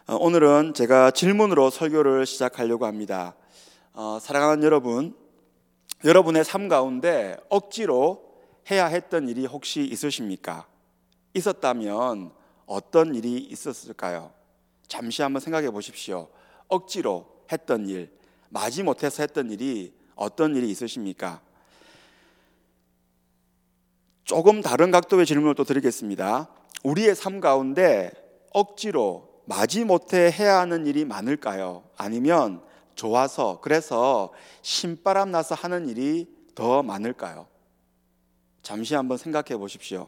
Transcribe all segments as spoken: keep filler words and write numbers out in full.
어, 오늘은 제가 질문으로 설교를 시작하려고 합니다. 어, 사랑하는 여러분, 여러분의 삶 가운데 억지로 해야 했던 일이 혹시 있으십니까? 있었다면 어떤 일이 있었을까요? 잠시 한번 생각해 보십시오. 억지로 했던 일, 마지못해서 했던 일이 어떤 일이 있으십니까? 조금 다른 각도의 질문을 또 드리겠습니다. 우리의 삶 가운데 억지로 마지못해 해야 하는 일이 많을까요? 아니면 좋아서, 그래서 신바람 나서 하는 일이 더 많을까요? 잠시 한번 생각해 보십시오.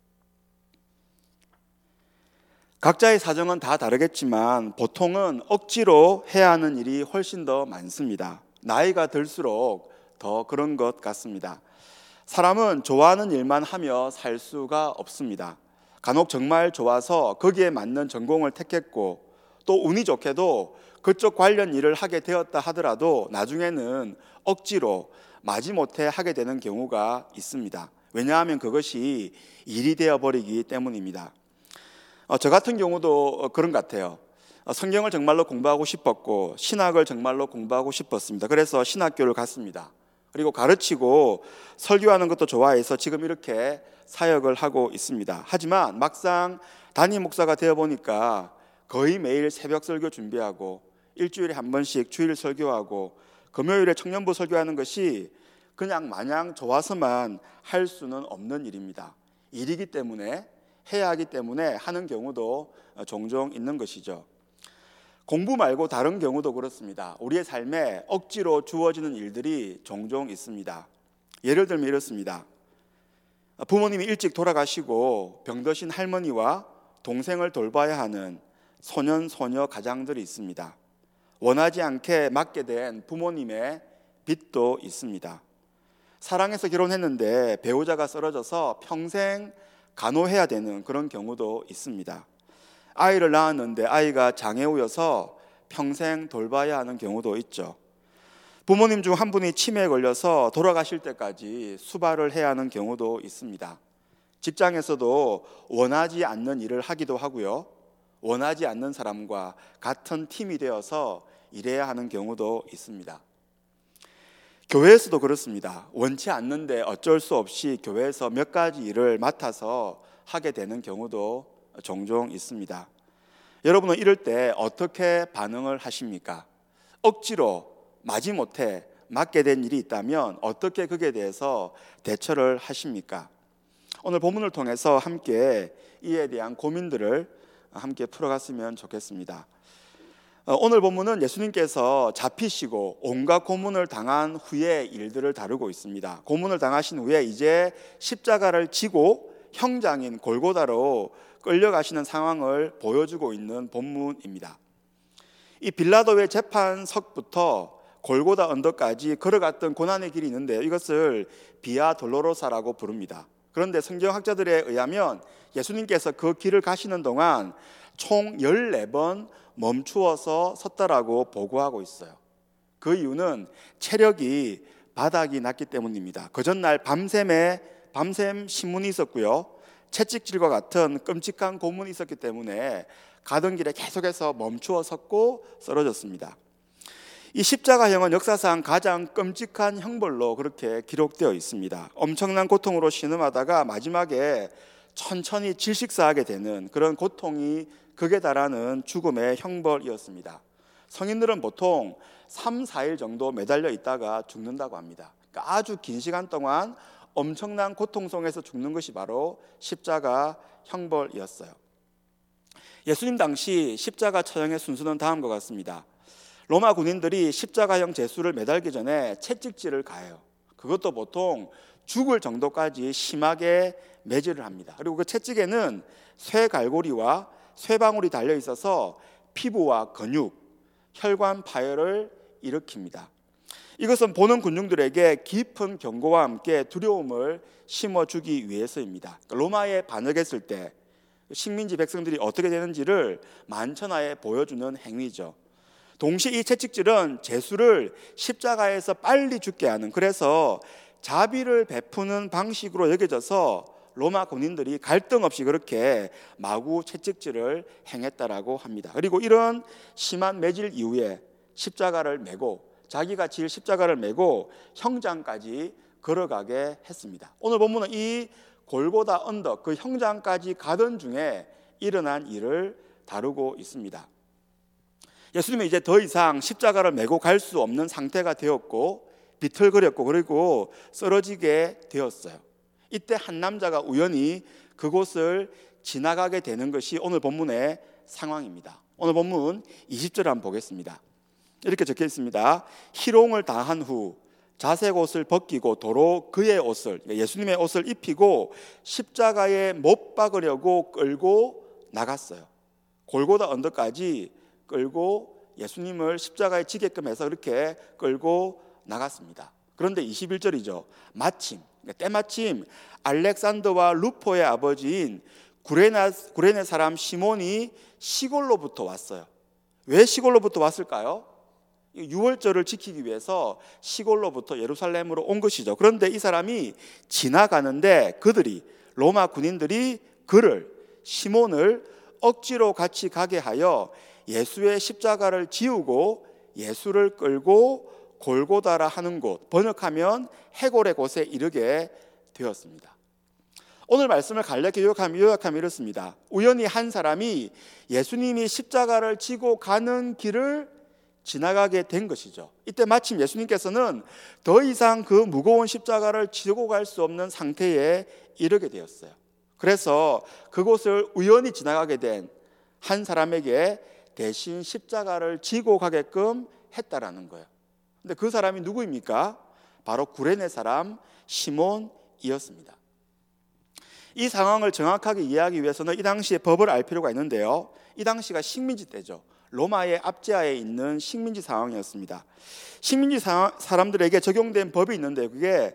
각자의 사정은 다 다르겠지만 보통은 억지로 해야 하는 일이 훨씬 더 많습니다. 나이가 들수록 더 그런 것 같습니다. 사람은 좋아하는 일만 하며 살 수가 없습니다. 간혹 정말 좋아서 거기에 맞는 전공을 택했고 또 운이 좋게도 그쪽 관련 일을 하게 되었다 하더라도 나중에는 억지로 마지못해 하게 되는 경우가 있습니다. 왜냐하면 그것이 일이 되어버리기 때문입니다. 어, 저 같은 경우도 그런 것 같아요. 어, 성경을 정말로 공부하고 싶었고 신학을 정말로 공부하고 싶었습니다. 그래서 신학교를 갔습니다. 그리고 가르치고 설교하는 것도 좋아해서 지금 이렇게 사역을 하고 있습니다. 하지만 막상 담임 목사가 되어 보니까 거의 매일 새벽 설교 준비하고 일주일에 한 번씩 주일 설교하고 금요일에 청년부 설교하는 것이 그냥 마냥 좋아서만 할 수는 없는 일입니다. 일이기 때문에, 해야 하기 때문에 하는 경우도 종종 있는 것이죠. 공부 말고 다른 경우도 그렇습니다. 우리의 삶에 억지로 주어지는 일들이 종종 있습니다. 예를 들면 이렇습니다. 부모님이 일찍 돌아가시고 병드신 할머니와 동생을 돌봐야 하는 소년, 소녀 가장들이 있습니다. 원하지 않게 맡게 된 부모님의 빚도 있습니다. 사랑해서 결혼했는데 배우자가 쓰러져서 평생 간호해야 되는 그런 경우도 있습니다. 아이를 낳았는데 아이가 장애우여서 평생 돌봐야 하는 경우도 있죠. 부모님 중 한 분이 치매에 걸려서 돌아가실 때까지 수발을 해야 하는 경우도 있습니다. 직장에서도 원하지 않는 일을 하기도 하고요. 원하지 않는 사람과 같은 팀이 되어서 일해야 하는 경우도 있습니다. 교회에서도 그렇습니다. 원치 않는데 어쩔 수 없이 교회에서 몇 가지 일을 맡아서 하게 되는 경우도 종종 있습니다. 여러분은 이럴 때 어떻게 반응을 하십니까? 억지로 마지못해 맡게 된 일이 있다면 어떻게 그에 대해서 대처를 하십니까? 오늘 본문을 통해서 함께 이에 대한 고민들을 함께 풀어갔으면 좋겠습니다. 오늘 본문은 예수님께서 잡히시고 온갖 고문을 당한 후의 일들을 다루고 있습니다. 고문을 당하신 후에 이제 십자가를 지고 형장인 골고다로 끌려가시는 상황을 보여주고 있는 본문입니다. 이 빌라도의 재판석부터 골고다 언덕까지 걸어갔던 고난의 길이 있는데 이것을 비아 돌로로사라고 부릅니다. 그런데 성경학자들에 의하면 예수님께서 그 길을 가시는 동안 총 열네 번 멈추어서 섰다라고 보고하고 있어요. 그 이유는 체력이 바닥이 났기 때문입니다. 그 전날 밤샘에 밤샘 신문이 있었고요. 채찍질과 같은 끔찍한 고문이 있었기 때문에 가던 길에 계속해서 멈추어 섰고 쓰러졌습니다. 이 십자가형은 역사상 가장 끔찍한 형벌로 그렇게 기록되어 있습니다. 엄청난 고통으로 신음하다가 마지막에 천천히 질식사하게 되는 그런 고통이 극에 달하는 죽음의 형벌이었습니다. 성인들은 보통 삼, 사 일 정도 매달려 있다가 죽는다고 합니다. 그러니까 아주 긴 시간 동안 엄청난 고통 속에서 죽는 것이 바로 십자가 형벌이었어요. 예수님 당시 십자가 처형의 순서는 다음과 같습니다. 로마 군인들이 십자가형 제수를 매달기 전에 채찍질을 가해요. 그것도 보통 죽을 정도까지 심하게 매질을 합니다. 그리고 그 채찍에는 쇠갈고리와 쇠방울이 달려 있어서 피부와 근육, 혈관 파열을 일으킵니다. 이것은 보는 군중들에게 깊은 경고와 함께 두려움을 심어주기 위해서입니다. 로마에 반역했을 때 식민지 백성들이 어떻게 되는지를 만천하에 보여주는 행위죠. 동시에 이 채찍질은 제수를 십자가에서 빨리 죽게 하는, 그래서 자비를 베푸는 방식으로 여겨져서 로마 군인들이 갈등 없이 그렇게 마구 채찍질을 행했다라고 합니다. 그리고 이런 심한 매질 이후에 십자가를 메고 자기가 질 십자가를 메고 형장까지 걸어가게 했습니다. 오늘 본문은 이 골고다 언덕 그 형장까지 가던 중에 일어난 일을 다루고 있습니다. 예수님은 이제 더 이상 십자가를 메고 갈 수 없는 상태가 되었고 비틀거렸고 그리고 쓰러지게 되었어요. 이때 한 남자가 우연히 그곳을 지나가게 되는 것이 오늘 본문의 상황입니다. 오늘 본문 이십 절을 한번 보겠습니다. 이렇게 적혀 있습니다. 희롱을 당한 후 자색 옷을 벗기고 도로 그의 옷을 예수님의 옷을 입히고 십자가에 못 박으려고 끌고 나갔어요. 골고다 언덕까지 끌고 예수님을 십자가에 지게끔 해서 그렇게 끌고 나갔습니다. 그런데 이십일 절이죠. 마침 때마침 알렉산더와 루포의 아버지인 구레네, 구레네 사람 시몬이 시골로부터 왔어요. 왜 시골로부터 왔을까요? 유월절을 지키기 위해서 시골로부터 예루살렘으로 온 것이죠. 그런데 이 사람이 지나가는데 그들이 로마 군인들이 그를 시몬을 억지로 같이 가게 하여 예수의 십자가를 지우고 예수를 끌고 골고다라 하는 곳, 번역하면 해골의 곳에 이르게 되었습니다. 오늘 말씀을 간략히 요약하면, 요약하면 이렇습니다. 우연히 한 사람이 예수님이 십자가를 지고 가는 길을 지나가게 된 것이죠. 이때 마침 예수님께서는 더 이상 그 무거운 십자가를 지고 갈 수 없는 상태에 이르게 되었어요. 그래서 그곳을 우연히 지나가게 된 한 사람에게 대신 십자가를 지고 가게끔 했다라는 거예요. 근데 그 사람이 누구입니까? 바로 구레네 사람 시몬이었습니다. 이 상황을 정확하게 이해하기 위해서는 이 당시의 법을 알 필요가 있는데요. 이 당시가 식민지 때죠. 로마의 압제하에 있는 식민지 상황이었습니다. 식민지 사, 사람들에게 적용된 법이 있는데 그게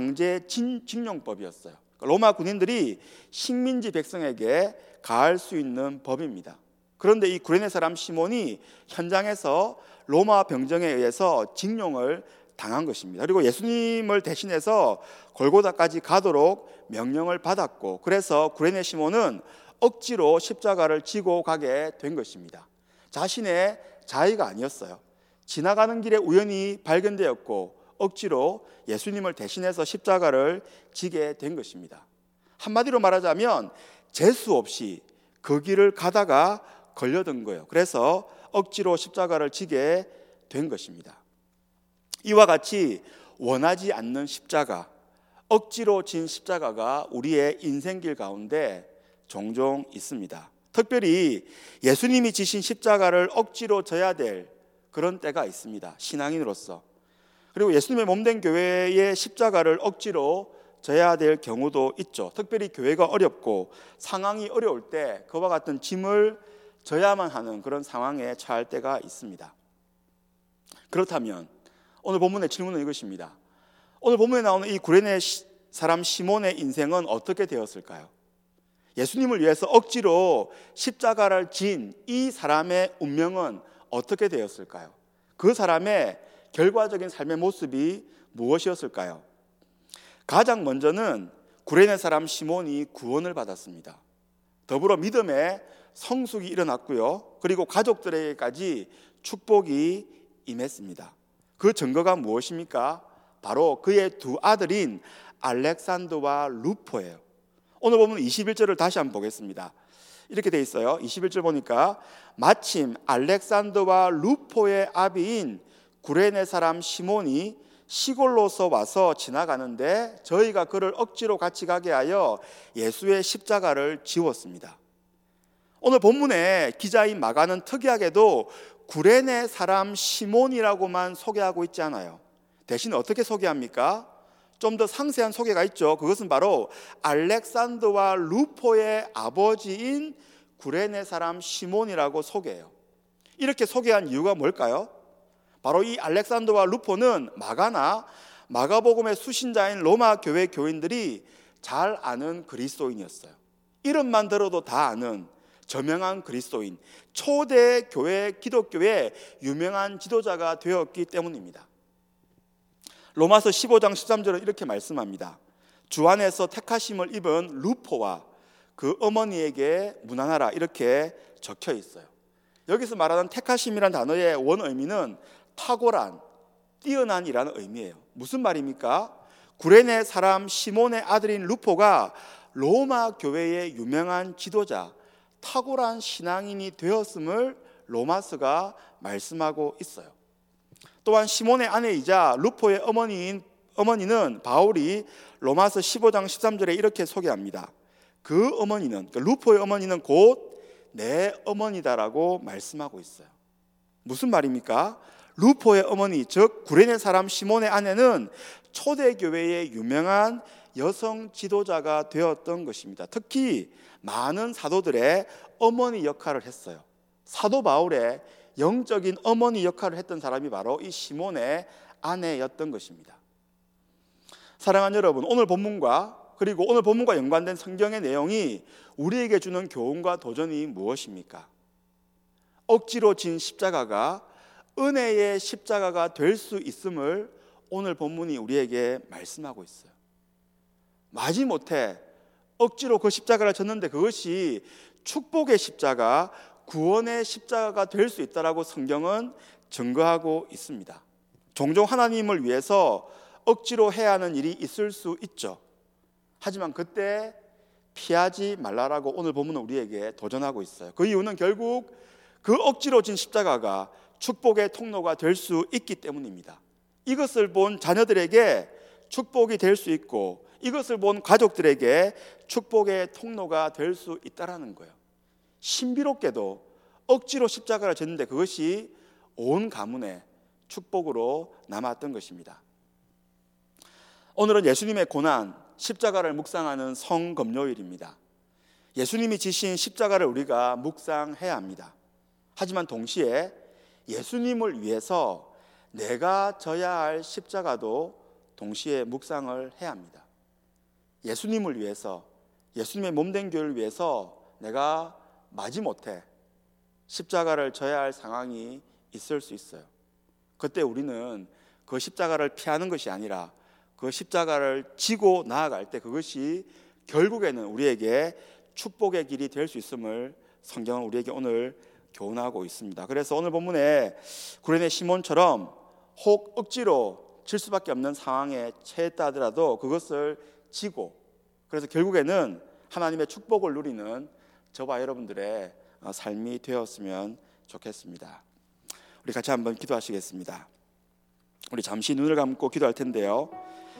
강제징용법이었어요. 로마 군인들이 식민지 백성에게 가할 수 있는 법입니다. 그런데 이 구레네 사람 시몬이 현장에서 로마 병정에 의해서 징용을 당한 것입니다. 그리고 예수님을 대신해서 골고다까지 가도록 명령을 받았고 그래서 구레네 시몬은 억지로 십자가를 지고 가게 된 것입니다. 자신의 자의가 아니었어요. 지나가는 길에 우연히 발견되었고 억지로 예수님을 대신해서 십자가를 지게 된 것입니다. 한마디로 말하자면 재수 없이 그 길을 가다가 걸려든 거예요. 그래서 억지로 십자가를 지게 된 것입니다. 이와 같이 원하지 않는 십자가, 억지로 진 십자가가 우리의 인생길 가운데 종종 있습니다. 특별히 예수님이 지신 십자가를 억지로 져야 될 그런 때가 있습니다. 신앙인으로서. 그리고 예수님의 몸된 교회의 십자가를 억지로 져야 될 경우도 있죠. 특별히 교회가 어렵고 상황이 어려울 때 그와 같은 짐을 져야만 하는 그런 상황에 처할 때가 있습니다. 그렇다면 오늘 본문의 질문은 이것입니다. 오늘 본문에 나오는 이 구레네 사람 시몬의 인생은 어떻게 되었을까요? 예수님을 위해서 억지로 십자가를 진 이 사람의 운명은 어떻게 되었을까요? 그 사람의 결과적인 삶의 모습이 무엇이었을까요? 가장 먼저는 구레네 사람 시몬이 구원을 받았습니다. 더불어 믿음의 성숙이 일어났고요. 그리고 가족들에게까지 축복이 임했습니다. 그 증거가 무엇입니까? 바로 그의 두 아들인 알렉산더와 루포예요. 오늘 보면 이십일 절을 다시 한번 보겠습니다. 이렇게 돼 있어요. 이십일 절 보니까 마침 알렉산더와 루포의 아비인 구레네 사람 시몬이 시골로서 와서 지나가는데 저희가 그를 억지로 같이 가게 하여 예수의 십자가를 지웠습니다. 오늘 본문의 기자인 마가는 특이하게도 구레네 사람 시몬이라고만 소개하고 있지 않아요. 대신 어떻게 소개합니까? 좀 더 상세한 소개가 있죠. 그것은 바로 알렉산더와 루포의 아버지인 구레네 사람 시몬이라고 소개해요. 이렇게 소개한 이유가 뭘까요? 바로 이 알렉산더와 루포는 마가나 마가복음의 수신자인 로마 교회 교인들이 잘 아는 그리스도인이었어요. 이름만 들어도 다 아는 저명한 그리스도인, 초대 교회 기독교의 유명한 지도자가 되었기 때문입니다. 로마서 십오 장 십삼 절은 이렇게 말씀합니다. 주 안에서 택하심을 입은 루포와 그 어머니에게 문안하라 이렇게 적혀 있어요. 여기서 말하는 택하심이라는 단어의 원 의미는 탁월한, 뛰어난이라는 의미예요. 무슨 말입니까? 구레네 사람 시몬의 아들인 루포가 로마 교회의 유명한 지도자, 탁월한 신앙인이 되었음을 로마서가 말씀하고 있어요. 또한 시몬의 아내이자 루포의 어머니인, 어머니는 바울이 로마서 십오 장 십삼 절에 이렇게 소개합니다. 그 어머니는, 그러니까 루포의 어머니는 곧 내 어머니다라고 말씀하고 있어요. 무슨 말입니까? 루포의 어머니, 즉 구레네 사람 시몬의 아내는 초대교회의 유명한 여성 지도자가 되었던 것입니다. 특히 많은 사도들의 어머니 역할을 했어요. 사도 바울의 영적인 어머니 역할을 했던 사람이 바로 이 시몬의 아내였던 것입니다. 사랑하는 여러분, 오늘 본문과 그리고 오늘 본문과 연관된 성경의 내용이 우리에게 주는 교훈과 도전이 무엇입니까? 억지로 진 십자가가 은혜의 십자가가 될 수 있음을 오늘 본문이 우리에게 말씀하고 있어요. 마지못해 억지로 그 십자가를 졌는데 그것이 축복의 십자가, 구원의 십자가가 될 수 있다라고 성경은 증거하고 있습니다. 종종 하나님을 위해서 억지로 해야 하는 일이 있을 수 있죠. 하지만 그때 피하지 말라라고 오늘 본문은 우리에게 도전하고 있어요. 그 이유는 결국 그 억지로 진 십자가가 축복의 통로가 될 수 있기 때문입니다. 이것을 본 자녀들에게 축복이 될 수 있고 이것을 본 가족들에게 축복의 통로가 될 수 있다라는 거예요. 신비롭게도 억지로 십자가를 졌는데 그것이 온 가문의 축복으로 남았던 것입니다. 오늘은 예수님의 고난, 십자가를 묵상하는 성금요일입니다. 예수님이 지신 십자가를 우리가 묵상해야 합니다. 하지만 동시에 예수님을 위해서 내가 져야 할 십자가도 동시에 묵상을 해야 합니다. 예수님을 위해서, 예수님의 몸된 교회를 위해서 내가 마지못해 십자가를 져야 할 상황이 있을 수 있어요. 그때 우리는 그 십자가를 피하는 것이 아니라 그 십자가를 지고 나아갈 때 그것이 결국에는 우리에게 축복의 길이 될 수 있음을 성경은 우리에게 오늘 교훈하고 있습니다. 그래서 오늘 본문에 구레네 시몬처럼 혹 억지로 질 수밖에 없는 상황에 처했다 하더라도 그것을 지고, 그래서 결국에는 하나님의 축복을 누리는 저와 여러분들의 삶이 되었으면 좋겠습니다. 우리 같이 한번 기도하시겠습니다. 우리 잠시 눈을 감고 기도할 텐데요,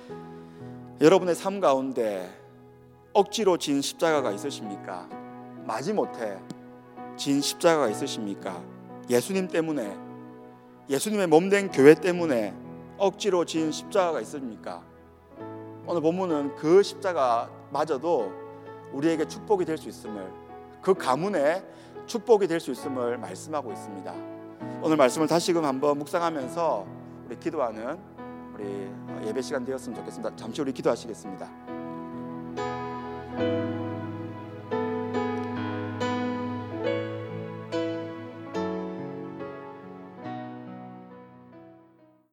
여러분의 삶 가운데 억지로 진 십자가가 있으십니까? 마지못해 진 십자가가 있으십니까? 예수님 때문에, 예수님의 몸된 교회 때문에 억지로 진 십자가가 있습니까? 오늘 본문은 그 십자가마저도 우리에게 축복이 될 수 있음을, 그 가문에 축복이 될 수 있음을 말씀하고 있습니다. 오늘 말씀을 다시금 한번 묵상하면서 우리 기도하는 우리 예배 시간 되었으면 좋겠습니다. 잠시 우리 기도하시겠습니다.